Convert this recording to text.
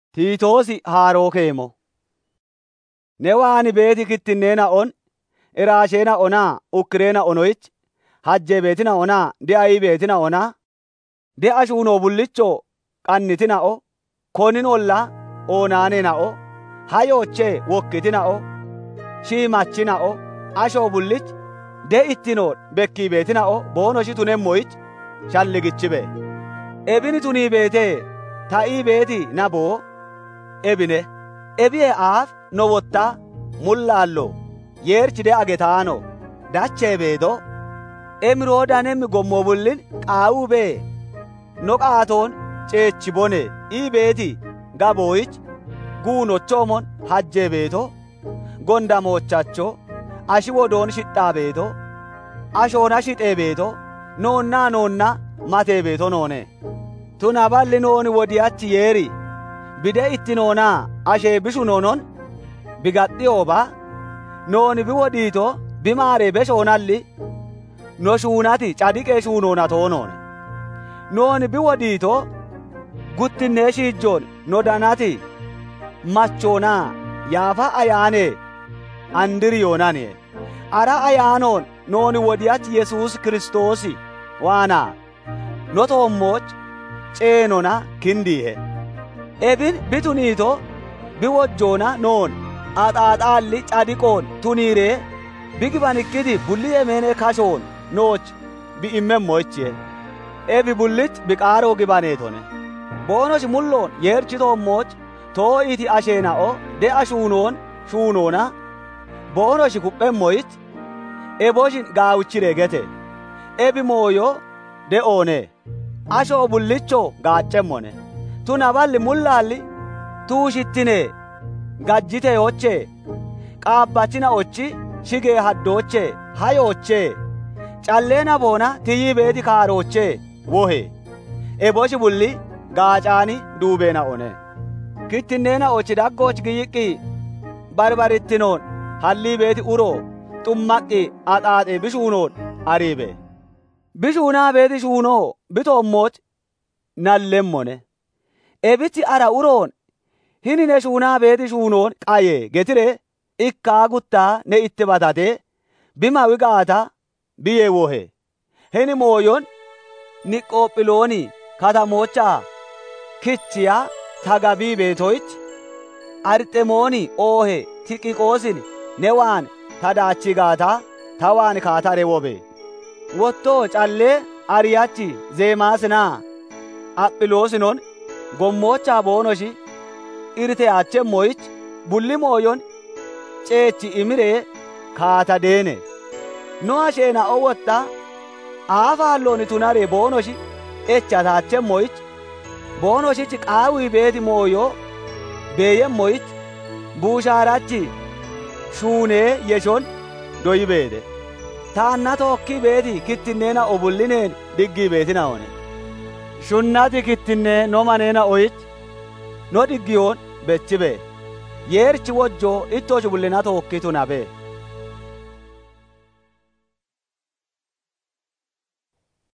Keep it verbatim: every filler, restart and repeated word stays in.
Tiitoosi haaroo keemo. Ne waani beeti kittinneena on iraasheena onaa ukkireena onoyich hajjee beetina onaa de'ayi beetina onaa de'a shuunoo bullichoo qannitina'o koninolla oonaanena'o hayoochee wokkitina'o shiimachina'o ashoo bullich de'ittinoon bekkii beetina'o boonoshi tunemmoyich shalligichibe. Ebini tunii beetee ta'ii beeti naboo ebine ebiye aaf no wotta mullaallo yeerchi de'a getaano dachee beedo emiroo danemmi gommo bullin qaawuu bee no qaatoon ceechi bone ii beeti gabooyich guunochoomon hajjee beeto gondamoochacho ashi wodoon shidhaa beeto ashoona shixee beeto noonnaa noonna matee beeto noone tunaballi nooni wodiyachi yeeri bide itti noonaa ashee bishu noonon bigaxxiyooba nooni bi wodiito bimaaree beshoonalli no shuunati cadiqee shuunoonatoo noone nooni bi wodiito guttinnee shiijjoon no danati machoonaa yaafa ayaanee andiriyoonanie ara ayaanoon nooni wodiyachi Yesuus Kiristoosi waanaa no toommooch ceenona kindiihe ebin bituniito biwojjoona noon axaaxaalli cadiqoon tuniiree bigibanikkiti bulli yemeene kashoon nooch bi'immemmoichie ebi bullich biqaaroo gibaneetone boonoch mulloon yeerchi toommooch too'iti asheena'o de'a shuunoon shuunoona boonochi kuphemmoich eboshin gaawuchiregete ebi mooyo de'oone ashoo bullichoo gaaccemmone tunaballi mullaalli tuushittine gajjiteyochee qaabbachina ochi shigee haddoochee hayoochee calleena boona tiyii beeti kaaroochee wohe eboshi bulli gaacaani duubeena one kittinneena ochi daggooch giyiqqi barbarittinoon hallii beeti uroo xummaqqi axaaxe bishuunoon ariibe bishuunaa beeti shuunoo bitoommooch nallemmone ebichi ara uroon hinine shuunaa beeti shuunoon qayee getire ikkaa guttaa ne itti batate bimawi gaata biyee wohe hini mooyon niqqoophilooni katamoochaa kichiya tagabii beetoyich arxemooni oohe tiqiqoosin ne waan tadaachi gaata ta waan kaatare wobe wottoo callee ariyachi zeemaasinaa aphiloosinon gommoochaa boonoshi irteyaachemmoyich bulli mooyon ceechi imiree kaata deene no asheena owotta aafaallooni tunaree boonoshi echataachemmoyich boonoshich qaawii beeti mooyo beeyemmoyich buushaarachi shuunee yeshon doyibeede taanna tookki beeti kittinneena obullineen diggii beetina one shunnati kittinnee no maneena oyich no dhiggiyoon bechibe yeerchi wojjoo ittoochi bullina tookki tunabe